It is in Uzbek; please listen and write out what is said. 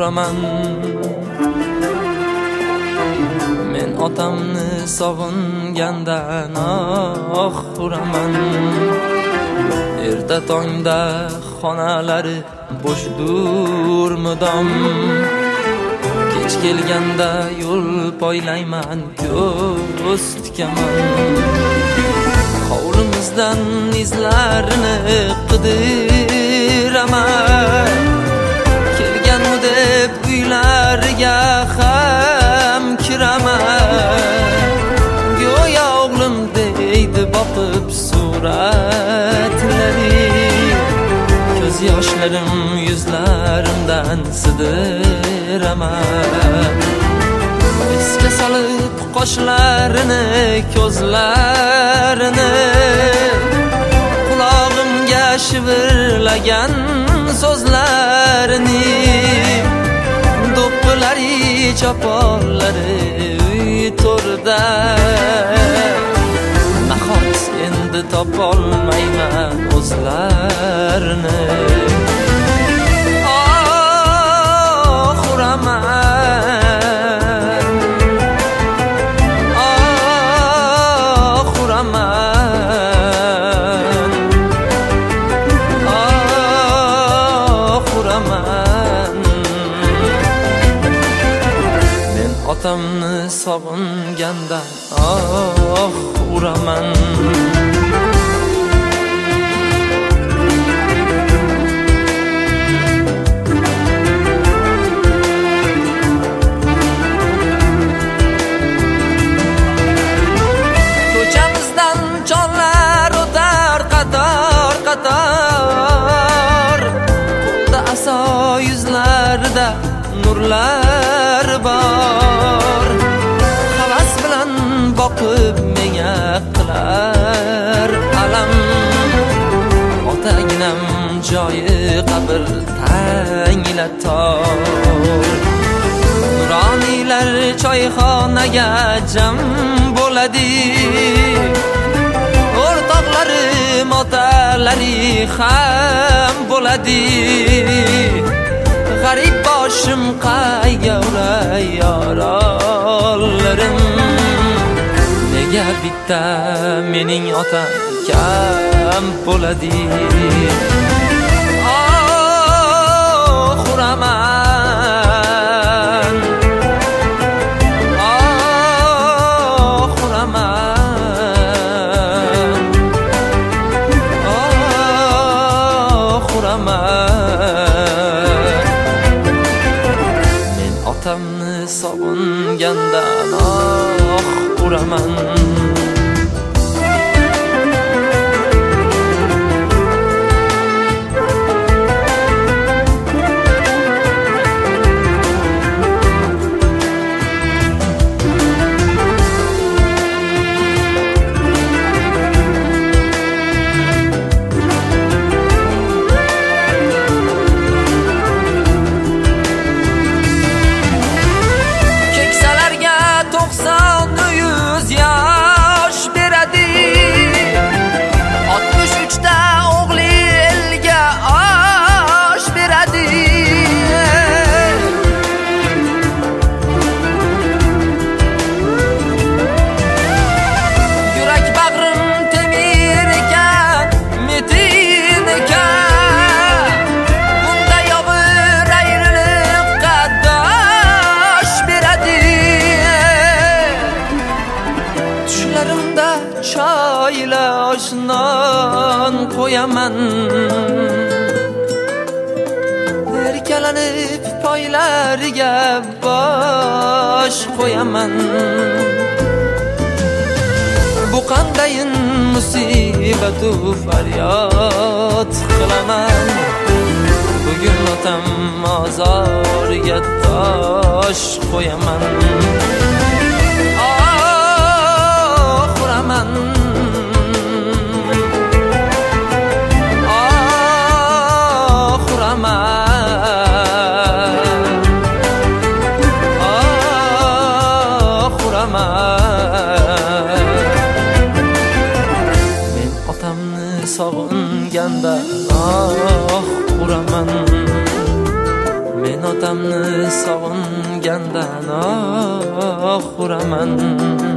uraman. Men otamni sog'ingandan uraman. Erta tongda xonalari bo'shdur mudom. Kech kelganda yo'l poylayman, ko'z tikaman. Hovlimizdan izlarini qidiraman. Kelganmi deb uylariga ham kiraman. Go'yo o'g'lim deydi boqib suratlari. Ko'z yoshlarim yuzlarimdan sidiraman. Esga solib qoshlarini, ko'zlarini, qulog'imga shivirlagan so'zlarini. Do'ppilari, choponlari uy to'rida. Nahot endi topolmayman o'zlarini. Otamni sog'inganda uraman. Ko'chamizdan jonlar o'tar qator qator. Qo'lda aso, yuzlarida nurlar bor. Havas bilan boqib menga qilar alam. Otaginam joyi qabr tanglator. Nuroniylar choyxonaga jam bo'ladi. O'rtoqlarim otalari ham bo'ladi. G'arib boshim qayga uray yorolarim. Nega bitta mening otam kam bo'ladi. Uraman. Uraman. Uraman. Otamni sog'ingandan uraman. Choyla oshnon qo'yaman. Erkalanib poylariga bosh qo'yaman. Bu qandayin musibatu faryod qilaman. Bugun otam mozoriga tosh qo'yaman. Uraman. Men otamni sog'inganda uraman. Men men otamni sog'ingandan uraman.